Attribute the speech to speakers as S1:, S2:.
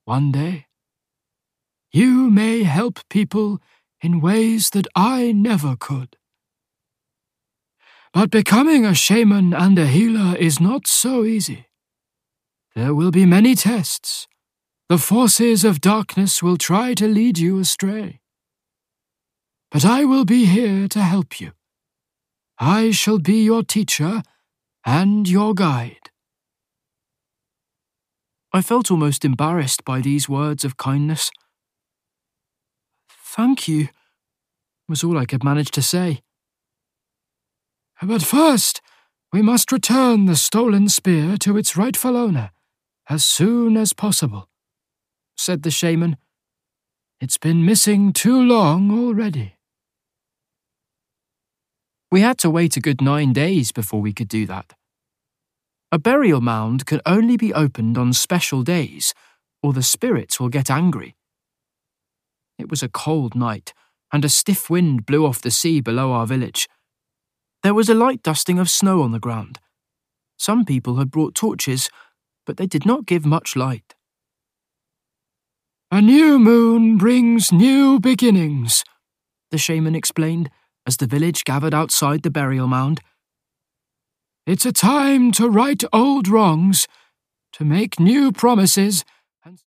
S1: one day. You may help people in ways that I never could. But becoming a shaman and a healer is not so easy. There will be many tests. The forces of darkness will try to lead you astray. But I will be here to help you. I shall be your teacher and your guide. I felt almost embarrassed by these words of kindness. "Thank you," was all I could manage to say. "But first, we must return the stolen spear to its rightful owner as soon as possible," said the shaman. "It's been missing too long already." We had to wait a good 9 days before we could do that. A burial mound can only be opened on special days, or the spirits will get angry. It was a cold night, and a stiff wind blew off the sea below our village. There was a light dusting of snow on the ground. Some people had brought torches, but they did not give much light. "A new moon brings new beginnings," the shaman explained as the village gathered outside the burial mound. "It's a time to right old wrongs, to make new promises,